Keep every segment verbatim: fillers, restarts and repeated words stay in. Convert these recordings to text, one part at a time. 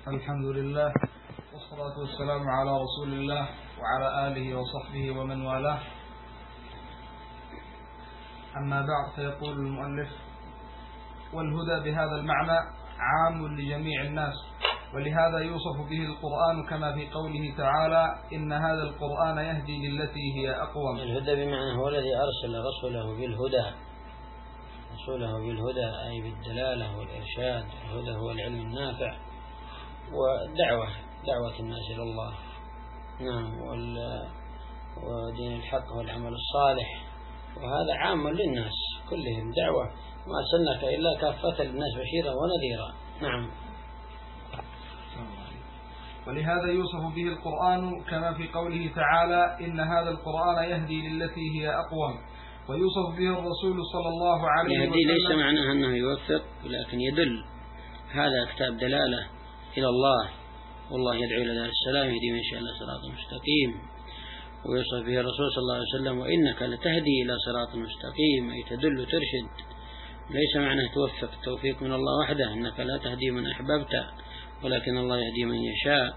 الحمد لله والصلاة والسلام على رسول الله وعلى آله وصحبه ومن والاه. أما بعد، فيقول المؤلف: والهدى بهذا المعنى عام لجميع الناس، ولهذا يوصف به القرآن كما في قوله تعالى: إن هذا القرآن يهدي للتي هي أقوم. الهدى بمعنى هو الذي أرسل رسوله بالهدى، رسوله بالهدى أي بالدلالة والإرشاد. الهدى هو العلم النافع والدعوة، دعوة الناس إلى الله، نعم، ودين الحق والعمل الصالح، وهذا عام للناس كلهم دعوة، ما أرسلناك إلا كافة للناس بشيرا ونذيرا. نعم. ولهذا يوصف به القرآن كما في قوله تعالى: إن هذا القرآن يهدي للتي هي أقوم. ويوصف به الرسول صلى الله عليه وسلم. يهدي ليس معناها أنه يوفق، ولكن يدل. هذا كتاب دلالة إلى الله، والله يدعو إلى دار السلام يهدي من شاء إلى صراط مستقيم. ويوصف به الرسول صلى الله عليه وسلم: وإنك لتهدي إلى صراط مستقيم، أي تدل ترشد. ليس معناه توفق، التوفيق من الله وحده، إنك لا تهدي من أحببت ولكن الله يهدي من يشاء.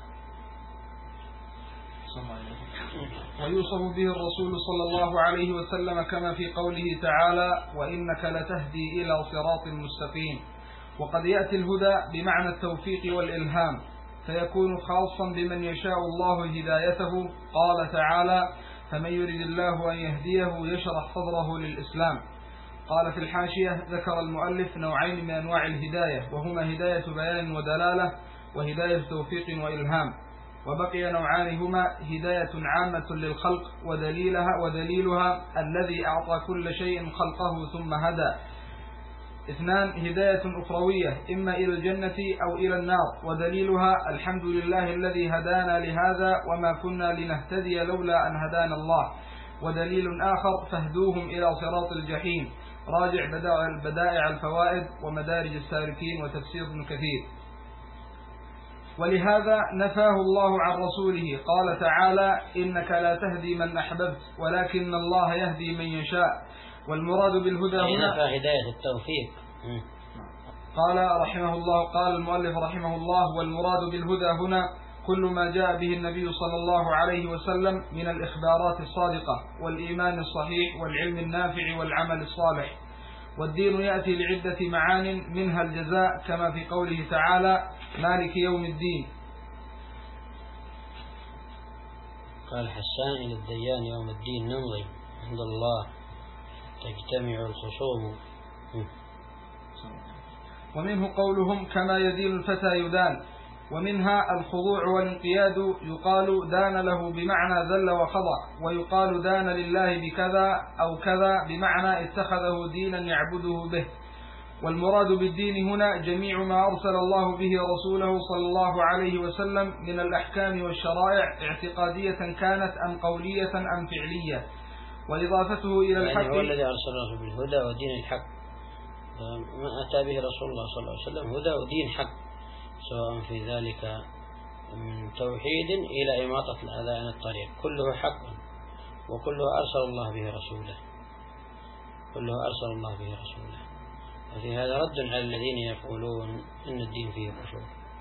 ويوصف به الرسول صلى الله عليه وسلم كما في قوله تعالى: وإنك لتهدي إلى صراط مستقيم. وقد يأتي الهدى بمعنى التوفيق والإلهام، فيكون خاصا بمن يشاء الله هدايته. قال تعالى: فمن يرد الله أن يهديه يشرح صدره للإسلام. قال في الحاشية: ذكر المؤلف نوعين من أنواع الهداية، وهما هداية بيان ودلالة، وهداية توفيق وإلهام. وبقي نوعان، هما هداية عامة للخلق ودليلها ودليلها الذي أعطى كل شيء خلقه ثم هدى. اثنان، هداية أخروية، إما إلى الجنة أو إلى النار، ودليلها: الحمد لله الذي هدانا لهذا وما كنا لنهتدي لولا أن هدانا الله. ودليل آخر: فاهدوهم إلى صراط الجحيم. راجع بدائع الفوائد ومدارج السالكين وتفسير ابن كثير. ولهذا نفاه الله عن رسوله، قال تعالى: إنك لا تهدي من أحببت ولكن الله يهدي من يشاء. والمراد بالهدى هنا نفى هداية التوفيق. قال رحمه الله قال المؤلف رحمه الله: والمراد بالهدى هنا كل ما جاء به النبي صلى الله عليه وسلم من الإخبارات الصادقة والإيمان الصحيح والعلم النافع والعمل الصالح. والدين يأتي لعدة معان، منها الجزاء كما في قوله تعالى: مالك يوم الدين. قال حسان: إلى الديان يوم الدين نمضي، عند الله تجتمع الخصوم. ومنه قولهم: كما يدين الفتى يدان. ومنها الخضوع والانقياد، يقال دان له بمعنى ذل وخضع، ويقال دان لله بكذا أو كذا بمعنى اتخذه دينا يعبده به. والمراد بالدين هنا جميع ما أرسل الله به رسوله صلى الله عليه وسلم من الأحكام والشرائع، اعتقادية كانت أم قولية أم فعلية. وإضافته إلى الحق، يعني هو الذي أرسله بالهدى ودين الحق. ما أتى به رسول الله صلى الله عليه وسلم هدى ودين حق، سواء في ذلك من توحيد إلى إماطة الأذى عن الطريق، كله حق، وكله أرسل الله به رسوله، كله أرسل الله به رسوله. وفي هذا رد على الذين يقولون إن الدين فيه خشوع.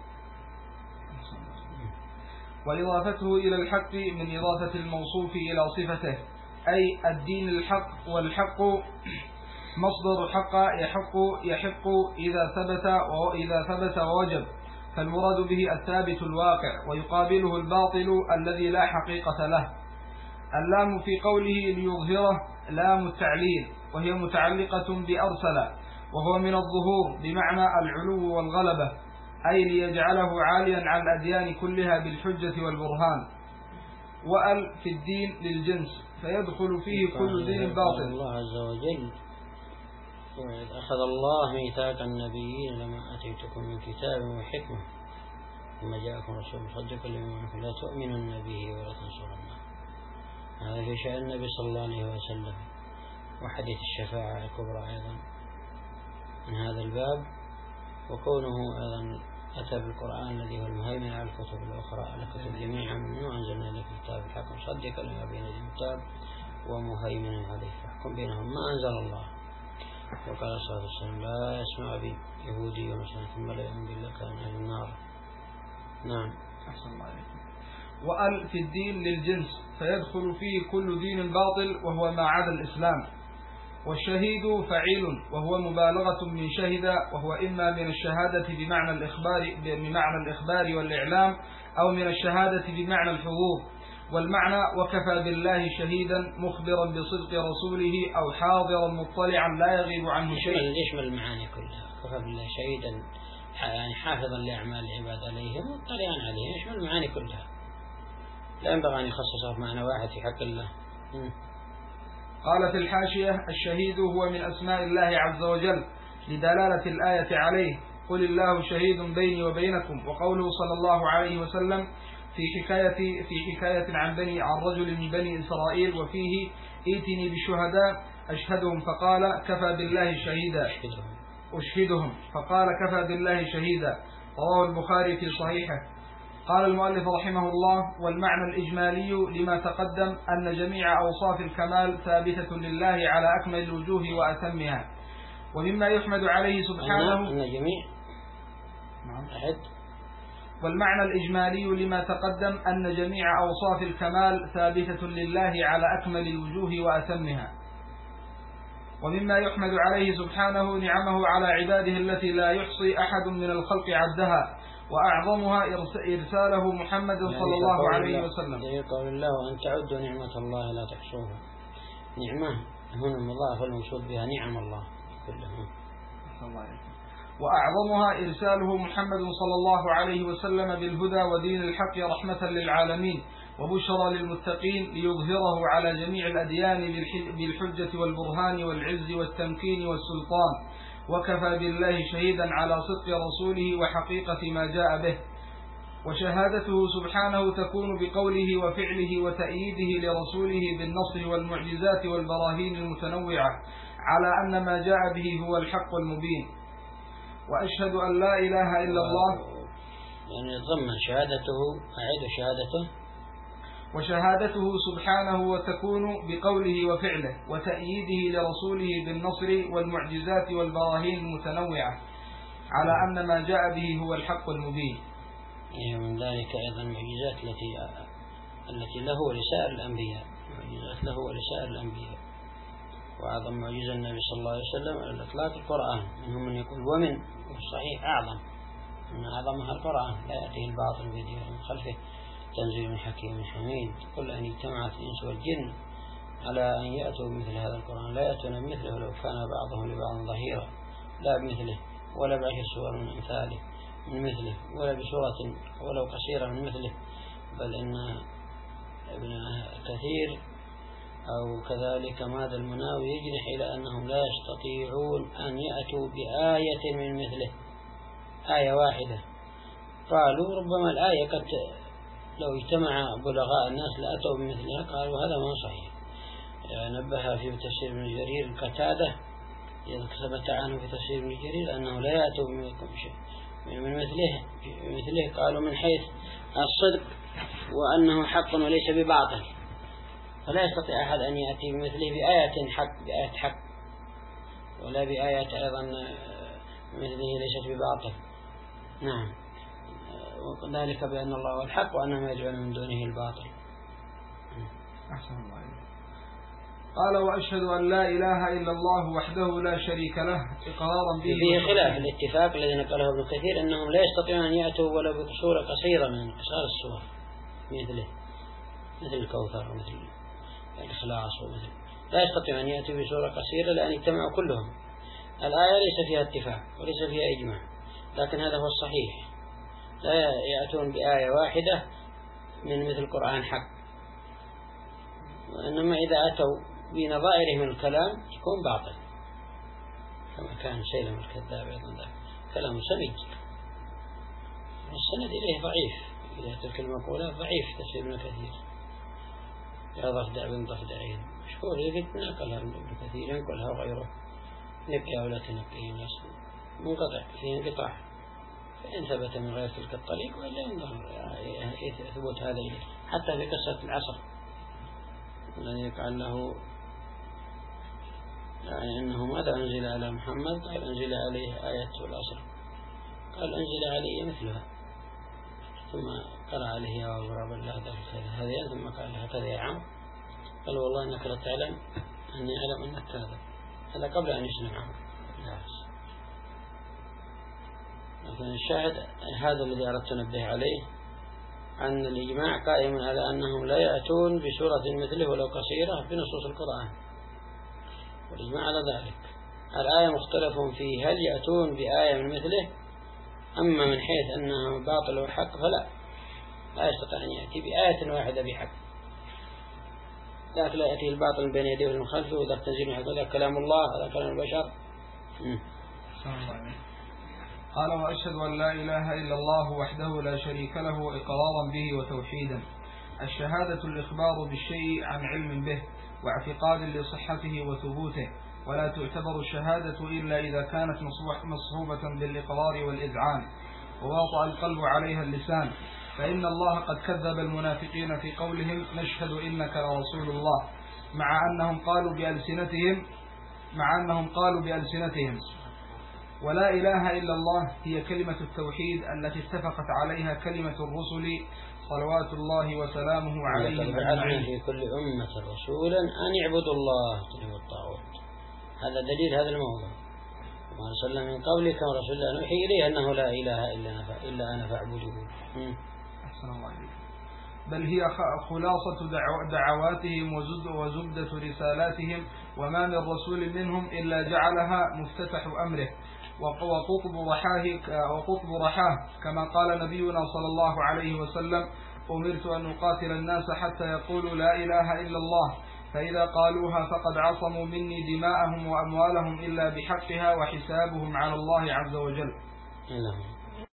وإضافته إلى الحق من إضافة الموصوف إلى صفته، أي الدين الحق، والحق مصدر حق يحق يحق إذا ثبت وإذا ثبت ووجب، فالمراد به الثابت الواقع، ويقابله الباطل الذي لا حقيقة له. اللام في قوله ليظهره لام التعليل، وهي متعلقة بأرسل، وهو من الظهور بمعنى العلو والغلبة، أي ليجعله عاليا على الأديان كلها بالحجة والبرهان. وأل في الدين للجنس، فيدخل فيه كل دين باطل. الله عز وجل: وإذ أخذ الله ميثاق النبيين لما أتيتكم من كتاب وحكمة ثم جاءكم رسول مصدق لما معكم لا تؤمنن به ولا تنصرنه. هذا في شأن النبي صلى الله عليه وسلم. وحديث الشفاعة الكبرى أيضا من هذا الباب. وكونه أيضا أتى بالقرآن الذي هو المهيمن على الكتب الأخرى، على الكتب جميعا، منه أنزلنا إليك الكتاب الحق مصدقا لما بين يديه الكتاب ومهيمنا عليه فاحكم بينهم ما أنزل الله. وقال صلى الله عليه وسلم: لا يسمع بي يهودي ومسلم ثم لا يؤمن بالله كان أهل النار. نعم. أحسن الله عليكم. وأل في الدين للجنس، فيدخل فيه كل دين باطل وهو ما عدا الإسلام. والشهيد فعيل وهو مبالغة من شهد، وهو إما من الشهادة بمعنى الإخبار بمعنى الإخبار والإعلام، أو من الشهادة بمعنى الحضور. والمعنى وكفى بالله شهيدا مخبرا بصدق رسوله أو حاضرا مطلعا لا يغيب عنه شيء. يشمل المعاني كلها. كفى بالله شهيدا يعني حافظا لأعمال العباد عليهم مطلعا عليهم، يشمل المعاني كلها، لا ينبغي أن يخصصها في معنى واحد في حق الله. م. قال في الحاشية: الشهيد هو من أسماء الله عز وجل لدلالة الآية عليه، قل الله شهيد بيني وبينكم. وقوله صلى الله عليه وسلم في حكاية في حكاية عن بني عن رجل من بني إسرائيل وفيه: ائتني بالشهداء أشهدهم، فقال كفى بالله شهيدا أشهدهم، فقال كفى بالله شهيدا. رواه البخاري في صحيحه. قال المؤلف رحمه الله: والمعنى الإجمالي لما تقدم أن جميع أوصاف الكمال ثابتة لله على أكمل الوجوه وأتمها. ومما يحمد عليه سبحانه أن جميع نعم. أحد. والمعنى الإجمالي لما تقدم أن جميع أوصاف الكمال ثابتة لله على أكمل الوجوه وأتمها. ومما يحمد عليه سبحانه نعمه على عباده التي لا يحصي أحد من الخلق عدها، وأعظمها إرساله محمد صلى الله عليه وسلم. قول الله: وأن تعدوا نعمة الله لا تحصوها. نعمة هنا مضاف المقصود بها نعم الله كلها. وأعظمها إرساله محمد صلى الله عليه وسلم بالهدى ودين الحق رحمة للعالمين وبشرى للمتقين، ليظهره على جميع الأديان بالحجة والبرهان والعز والتمكين والسلطان. وكفى بالله شهيدا على صدق رسوله وحقيقة ما جاء به. وشهادته سبحانه تكون بقوله وفعله وتأييده لرسوله بالنصر والمعجزات والبراهين المتنوعة على أن ما جاء به هو الحق المبين. وأشهد أن لا إله إلا الله. يعني ضمن شهادته أعيد شهادته. وشهادته سبحانه وتكون بقوله وفعله وتأييده لرسوله بالنصر والمعجزات والبراهين المتنوعة على أن ما جاء به هو الحق المبين. من ذلك أيضا المعجزات التي التي له ولسائر الأنبياء، معجزات له ولسائر الأنبياء. وأعظم معجزة النبي صلى الله عليه وسلم على الإطلاق القرآن، منهم من يقول ومن والصحيح أعظم أن أعظمها القرآن، لا يأتيه الباطل بيده من خلفه تنزيل من حكيم حميد. كل أن اجتمعت الإنس والجن على أن يأتوا بمثل هذا القرآن لا يأتون بمثله لو كان بعضهم لبعض ظهيرا، لا بمثله ولا بعشر سور من أمثاله من مثله، ولا بسورة ولو قصيرة من مثله. بل إن ابن كثير أو كذلك ماذا المناوي يجنح إلى أنهم لا يستطيعون أن يأتوا بآية من مثله، آية واحدة. قالوا ربما الآية قد لو اجتمع بلغاء الناس لأتوا بمثلها. قالوا هذا ما صحيح. نبه في تفسير ابن جرير القتادة ثبت عنه في تفسير ابن جرير أنه لا يأتوا من مثله مثله قالوا من حيث الصدق وأنه حق وليس بباطل، فلا يستطيع أحد أن يأتي بمثله بآية حق بآية حق ولا بآية أيضا مثله ليست بباطل. نعم. وذلك بأن الله هو الحق وأنهم يدعون من دونه الباطل. أحسن الله عليك. قال وأشهد أن لا إله إلا الله وحده لا شريك له إقرارا به. فيه خلاف الاتفاق الذي نقله ابن كثير أنهم لا يستطيعون أن يأتوا ولا بصورة قصيرة من قصار السور مثله، مثل الكوثر ومثل الإخلاص ومثل، لا يستطيعون أن يأتوا بصورة قصيرة لأن يجتمعوا كلهم. الآية ليس فيها اتفاق وليس فيها إجماع، لكن هذا هو الصحيح، لا يأتون بآية واحدة من مثل القرآن حق. وإنما إذا أتوا بنظائره من الكلام يكون باطل، كما كان سيلم الكذاب أيضا ذلك كلام سميج السند إليه ضعيف. إذا تلك المقولة ضعيف تفسير ابن كثير يا ضفدع بن ضفدعين مشهور يقول نقلها ابن كثير ينقلها وغيره نبقى ولا تنقيه منقطع فيه انقطاع، فإن ثبت من غير تلك الطريق وإلا ينظر ثبوت هذا حتى في قصة العصر الذي قال له يعني أنه ماذا أنزل على محمد؟ قال أنزل عليه آية العصر، قال أنزل عليه مثلها ثم قرأ عليه يا غراب الله ذاك هذين ثم قال له هكذا يا عم، قال والله إنك لا تعلم أني أعلم أنك كاذب. هذا قبل أن يسلم عمه. لكن الشاهد هذا الذي أردت أنبه عليه، أن الإجماع قائم على أنهم لا يأتون بسورة مثله ولو قصيرة بنصوص القرآن، والإجماع على ذلك. الآية مختلف في هل يأتون بآية من مثله، أما من حيث أنه باطل وحق فلا، لا يستطيع أن يأتي بآية واحدة بحق، لكن لا يأتي الباطل بين يديه ومن خلفه، وإذا تنزيل هذا كلام الله هذا كلام البشر. قال وأشهد أن لا إله إلا الله وحده لا شريك له إقرارا به وتوحيدا. الشهادة الإخبار بالشيء عن علم به واعتقاد لصحته وثبوته، ولا تعتبر الشهادة إلا إذا كانت مصحوبة بالإقرار والإذعان وواطأ القلب عليها اللسان، فإن الله قد كذب المنافقين في قولهم نشهد إنك لرسول الله، مع أنهم قالوا بألسنتهم مع أنهم قالوا بألسنتهم ولا إله إلا الله هي كلمة التوحيد التي اتفقت عليها كلمة الرسل صلوات الله وسلامه عليهم أجمعين. في كل أمة رسولا أن يعبدوا الله واجتنبوا الطاغوت. هذا دليل هذا الموضوع. وما أرسلنا من قبلك ورسول الله نوحي إليه أنه لا إله إلا أنا فاعبدوه. أحسن الله عليك. بل هي خلاصة دعواتهم وزبدة رسالاتهم، وما من رسول منهم إلا جعلها مفتتح أمره وقطب رحاه, وقطب رحاه كما قال نبينا صلى الله عليه وسلم أمرت أن أقاتل الناس حتى يقولوا لا إله إلا الله، فإذا قالوها فقد عصموا مني دماءهم وأموالهم إلا بحقها وحسابهم على الله عز وجل.